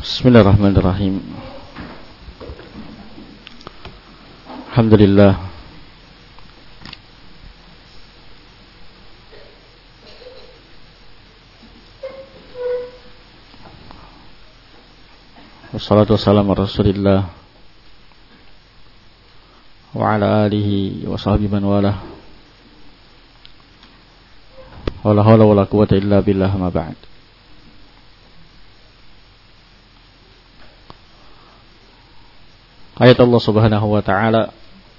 Bismillahirrahmanirrahim. Alhamdulillah. Wassalatu wassalamu ala Rasulillah wa ala alihi wa sahbihi man walah. Wala hawla wala quwwata illa billah, ma ba'd. Ayat Allah Subhanahu wa taala,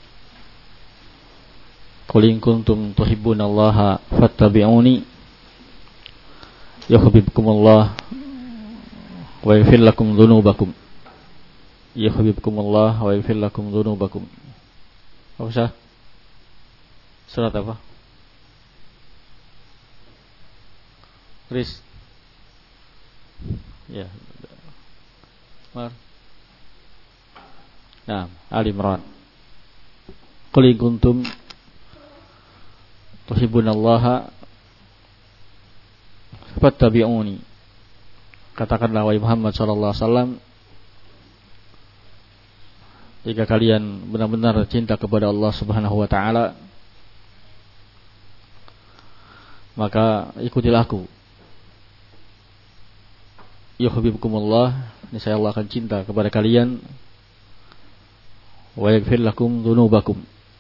qul in kuntum tuhibbunallaha fattabi'uni yuhibbukumullah wa yaghfir lakum dzunubakum. Yuhibbukumullah wa yaghfir lakum dzunubakum. Apa sah? Surat apa? Chris. Ya. Mar. Nah, Ali Imran. Qul in kuntum tuhibbunallaha fattabi'uni. Katakanlah wahai Muhammad sallallahu alaihi wasallam, jika kalian benar-benar cinta kepada Allah Subhanahu wa taala, maka ikutilah aku. Yuhibbukumullah, niscaya Allah akan cinta kepada kalian. Wa yaghfir lakum dzunubakum,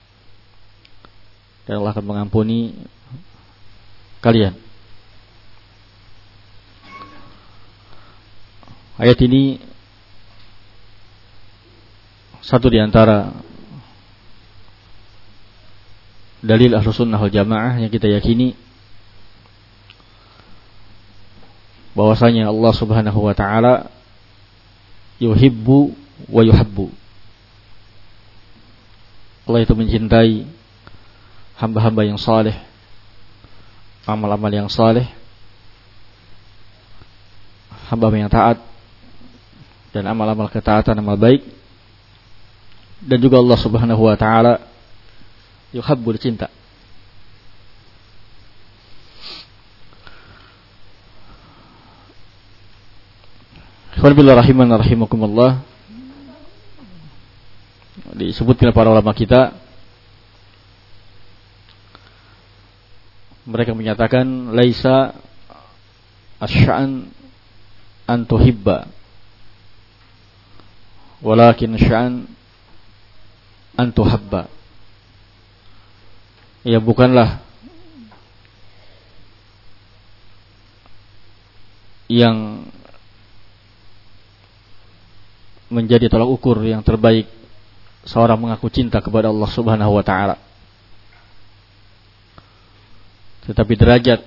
dan Allah akan mengampuni kalian. Ayat ini satu di antara dalil Ahlus Sunnah wal Jamaah yang kita yakini bahwasanya Allah Subhanahu wa taala yuhibbu wa yuhabbu. Allah itu mencintai hamba-hamba yang saleh, amal-amal yang saleh, hamba yang taat, dan amal-amal ketaatan, amal baik. Dan juga Allah Subhanahu wa taala yuhabbu, cinta. Alhamdulillah rahiman rahimakumullah. Disebutkan para ulama kita, mereka menyatakan laisa asy-sya'an an tuhibba, walakin sya'an an tuhabba. Ya, bukanlah yang menjadi tolak ukur yang terbaik seorang mengaku cinta kepada Allah Subhanahu wa taala, tetapi derajat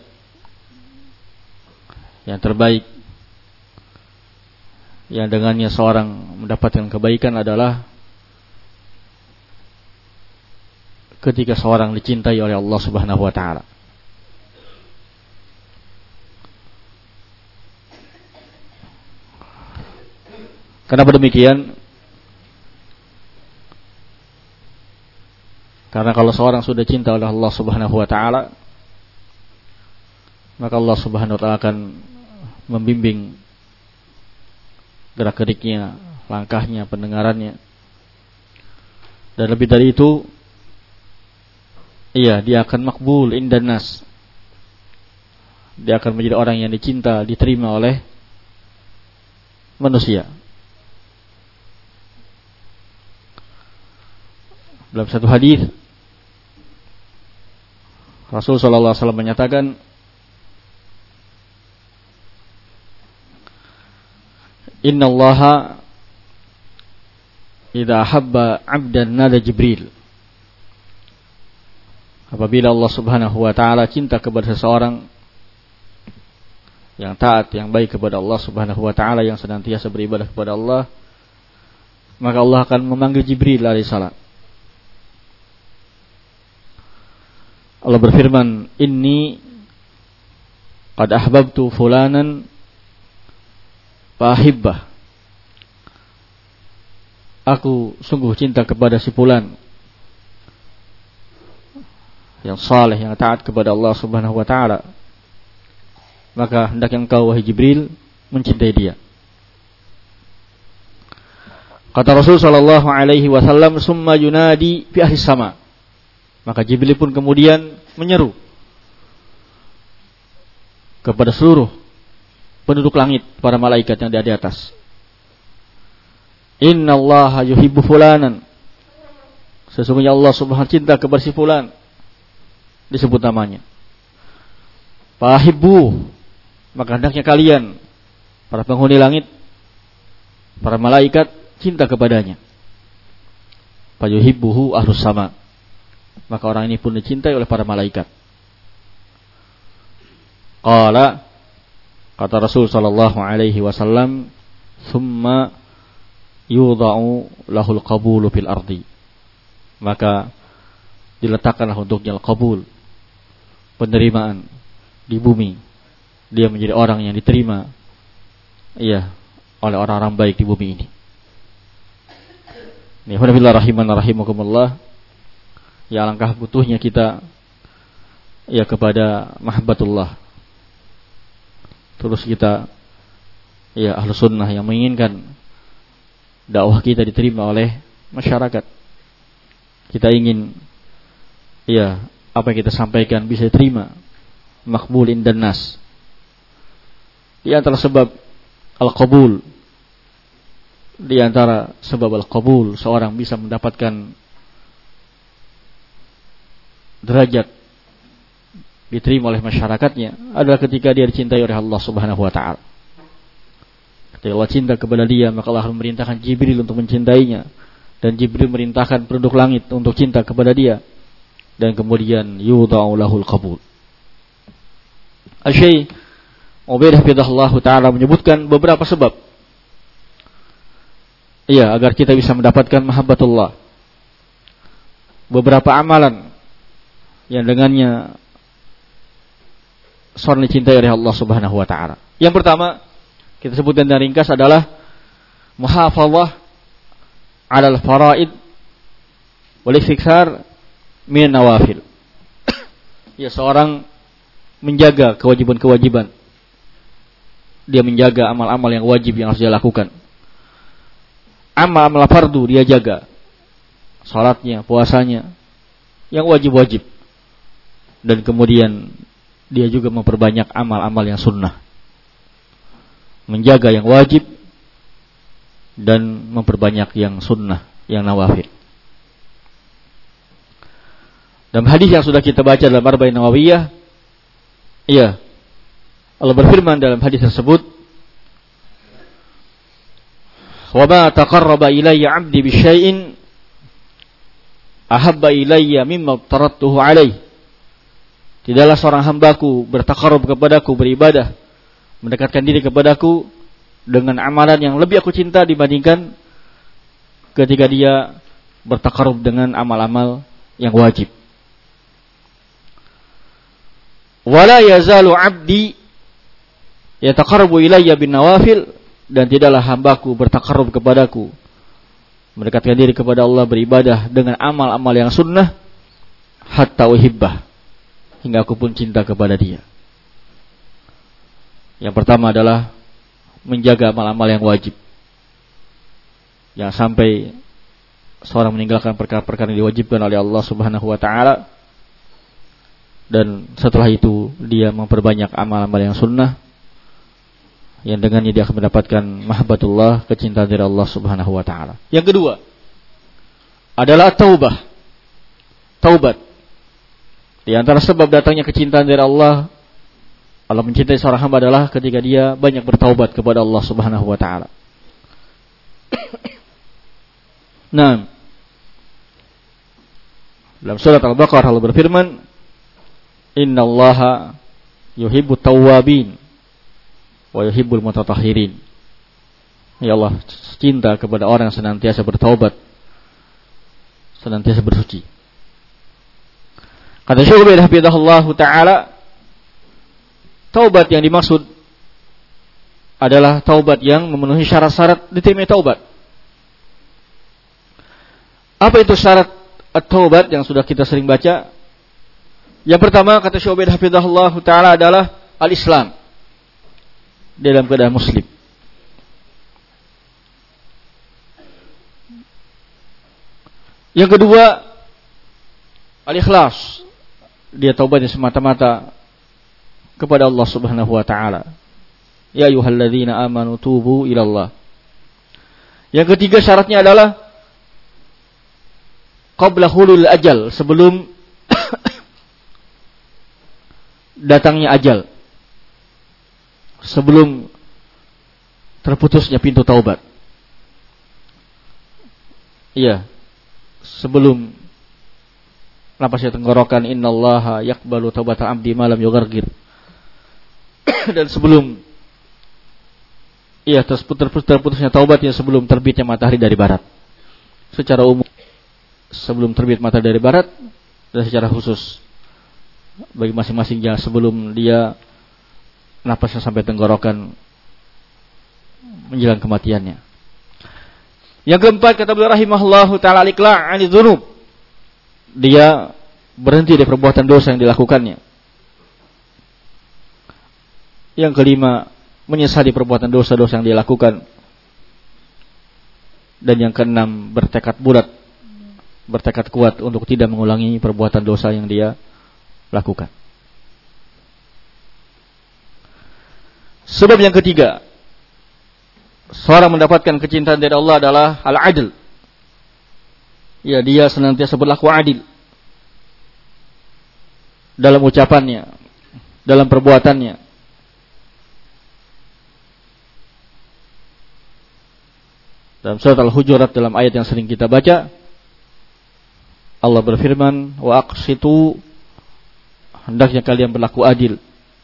yang terbaik yang dengannya seorang mendapatkan kebaikan adalah ketika seorang dicintai oleh Allah Subhanahu wa taala. Kenapa demikian? Karena kalau seorang sudah cinta oleh Allah Subhanahu wa taala, maka Allah Subhanahu wa taala akan membimbing gerak-geriknya, langkahnya, pendengarannya. Dan lebih dari itu, dia akan makbul indan nas. Dia akan menjadi orang yang dicinta, diterima oleh manusia. Dalam satu hadis Rasul sallallahu alaihi wasallam menyatakan, innallaha idza habba 'abdan nada Jibril. Apabila Allah Subhanahu wa taala cinta kepada seseorang yang taat, yang baik kepada Allah Subhanahu wa taala, yang senantiasa beribadah kepada Allah, maka Allah akan memanggil Jibril alaihissalam. Allah berfirman, inni qad ahbabtu fulanan fahibbah. Aku sungguh cinta kepada si fulan yang saleh, yang taat kepada Allah Subhanahu wa taala. Maka hendaknya engkau wahai Jibril mencintai dia. Kata Rasul sallallahu alaihi wasallam, "Summa yunadi fi ahli sama." Maka Jibril pun kemudian menyeru kepada seluruh penduduk langit, para malaikat yang ada di atas. "Innallaha yuhibbu fulanan." Sesungguhnya Allah Subhanahu cinta kepada si fulan. Disebut namanya. "Fahibbu." Maka hendaknya kalian, para penghuni langit, para malaikat, cinta kepadanya. "Fayuhibbuhu ahlus sama." Maka orang ini pun dicintai oleh para malaikat. Qala, kata Rasul sallallahu alaihi wasallam, "Tsumma yudha'u lahul qabulu fil ardi." Maka diletakkanlah untuknya al-qabul, penerimaan di bumi. Dia menjadi orang yang diterima oleh orang-orang baik di bumi ini. Ini alhamdulillah rahiman rahimakumullah. Ya, alangkah butuhnya kita kepada mahabbatullah. Terus kita ahlu sunnah yang menginginkan dakwah kita diterima oleh masyarakat. Kita ingin apa yang kita sampaikan bisa diterima, makbul indan nas. Di antara sebab al-qabul, di antara sebab al-qabul seorang bisa mendapatkan derajat diterima oleh masyarakatnya adalah ketika dia dicintai oleh Allah Subhanahu wa taala. Ketika Allah cinta kepada dia, maka Allah memerintahkan Jibril untuk mencintainya, dan Jibril merintahkan penduduk langit untuk cinta kepada dia, dan kemudian yudha'u lahul qabul. Asy-Syaikh Ubaidah hafizahullah taala menyebutkan beberapa sebab agar kita bisa mendapatkan mahabbatullah. Beberapa amalan yang dengannya seorang dicintai oleh Allah Subhanahu wa taala. Yang pertama, kita sebutkan dan ringkas adalah muhafazah 'ala al-fara'id wal istiksar min nawafil. Seorang menjaga kewajiban-kewajiban. Dia menjaga amal-amal yang wajib yang harus dia lakukan. Amal-amal fardu dia jaga. Salatnya, puasanya, yang wajib-wajib. Dan kemudian dia juga memperbanyak amal-amal yang sunnah. Menjaga yang wajib dan memperbanyak yang sunnah, yang nawafil. Dalam hadis yang sudah kita baca dalam Arba'in Nawawiyah, Allah berfirman dalam hadis tersebut, "Wa ma taqarraba ilayya 'abdi bi syai'in ahabba ilayya mimma tarattuhu alaihi." Tidaklah seorang hambaku bertakarrub kepadaku, beribadah, mendekatkan diri kepadaku dengan amalan yang lebih aku cinta dibandingkan ketika dia bertakarrub dengan amal-amal yang wajib. Wala yazalu 'abdi yataqarrabu ilayya bin nawafil, dan tidaklah hambaku bertakarrub kepadaku, mendekatkan diri kepada Allah, beribadah dengan amal-amal yang sunnah, hatta uhibbah, hingga aku pun cinta kepada dia. Yang pertama adalah menjaga amal-amal yang wajib. Jangan sampai seorang meninggalkan perkara-perkara yang diwajibkan oleh Allah Subhanahu wa taala, dan setelah itu dia memperbanyak amal-amal yang sunnah, yang dengannya dia akan mendapatkan mahabbatullah, kecintaan dari Allah Subhanahu wa taala. Yang kedua adalah taubat. Di antara sebab datangnya kecintaan dari Allah mencintai seorang hamba adalah ketika dia banyak bertaubat kepada Allah Subhanahu wa taala. Nah, dalam surat Al-Baqarah Allah berfirman, "Innallaha yuhibbut tawwabin wa yuhibbul mutatahhirin." Ya Allah cinta kepada orang yang senantiasa bertaubat, senantiasa bersuci. Kata Syekh Ubaidah hafizahullah taala, taubat yang dimaksud adalah taubat yang memenuhi syarat-syarat diterima taubat. Apa itu syarat at-taubat yang sudah kita sering baca? Yang pertama, kata Syekh Ubaidah hafizahullah taala, adalah al-Islam, dalam keadaan muslim. Yang kedua, al-ikhlas. Dia taubatnya semata-mata kepada Allah Subhanahu wa taala. Ya ayyuhalladzina amanu tubu ilallah. Yang ketiga syaratnya adalah qabla hulul ajal, sebelum datangnya ajal, sebelum terputusnya pintu taubat. Iya, sebelum napasnya tenggorokan, innallaha yaqbalu taubata abdi ma lam yughargir. Dan sebelum terputusnya taubatnya sebelum terbitnya matahari dari barat. Secara umum sebelum terbit matahari dari barat, dan secara khusus bagi masing-masingnya sebelum dia napasnya sampai tenggorokan menjelang kematiannya. Yang keempat, kata beliau rahimahullahu taala, al-iqla' 'anil dzunub. Dia berhenti dari perbuatan dosa yang dilakukannya. Yang kelima, menyesali perbuatan dosa-dosa yang dia lakukan. Dan yang keenam, bertekad bulat, bertekad kuat untuk tidak mengulangi perbuatan dosa yang dia lakukan. Sebab yang ketiga, seorang mendapatkan kecintaan dari Allah adalah al-adl. Ya, dia senantiasa berlaku adil dalam ucapannya, dalam perbuatannya. Dalam surat Al-Hujurat, dalam ayat yang sering kita baca, Allah berfirman, wa aqsitu, hendaknya kalian berlaku adil.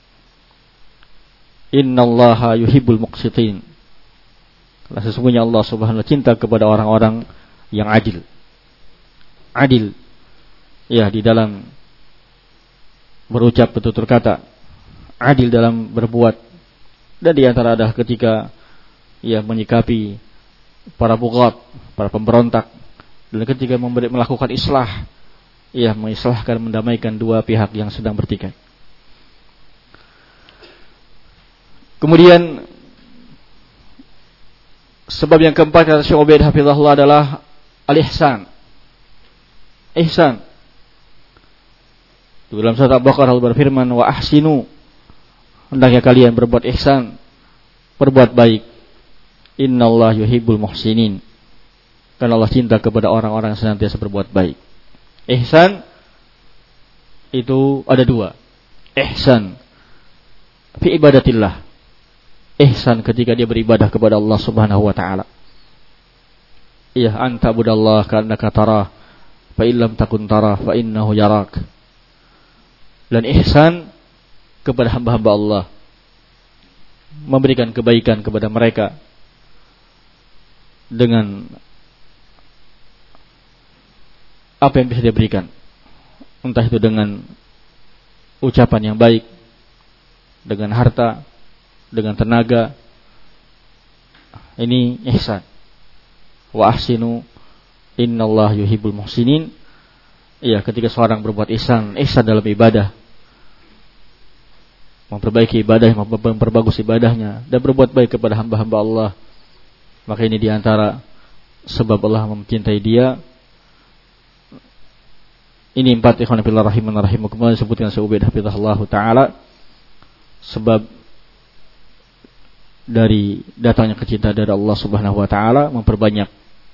Innallaha yuhibbul muqsitin. Karena sesungguhnya Allah Subhanahu wa ta'ala cinta kepada orang-orang yang adil. Adil, ya, di dalam berucap bertutur kata, adil dalam berbuat, dan di antara adalah ketika ia menyikapi para bughat, para pemberontak, dan ketika melakukan islah, ia mengislahkan, mendamaikan dua pihak yang sedang bertikai. Kemudian sebab yang keempat, kata Syekh Ubaid hafizahullah, adalah al-ihsan. Ihsan. Dalam surat Al-Baqarah Allah berfirman, wa ahsinu, hendaknya kalian berbuat ihsan, berbuat baik. Innallaha yuhibbul muhsinin. Karena Allah cinta kepada orang-orang yang senantiasa berbuat baik. Ihsan itu ada dua. Ihsan fi ibadatillah. Ihsan ketika dia beribadah kepada Allah Subhanahu wa taala. Iya, anta budallah ka'annaka tarah, fa illam takun tarah fa innahu yarak. Dan ihsan kepada hamba-hamba Allah, memberikan kebaikan kepada mereka dengan apa yang bisa dia berikan, entah itu dengan ucapan yang baik, dengan harta, dengan tenaga. Ini ihsan. Wa ahsinu innallaha yuhibbul muhsinin. Iya, ketika seorang berbuat ihsan dalam ibadah, memperbaiki ibadah, memperbagus ibadahnya, dan berbuat baik kepada hamba-hamba Allah, maka ini diantara sebab Allah mencintai dia. Ini 4 ikhwan fillah rahiman rahimakumullah disebutkan Syekh Ubaid hafizahullah taala, sebab dari datangnya kecintaan dari Allah Subhanahu wa taala, memperbanyak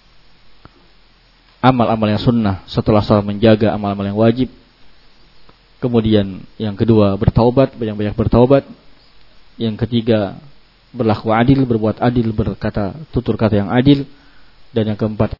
amal-amal yang sunnah setelah seorang menjaga amal-amal yang wajib. Kemudian yang kedua, bertaubat, banyak-banyak bertaubat. Yang ketiga, berlaku adil, berbuat adil, berkata tutur kata yang adil. Dan yang keempat,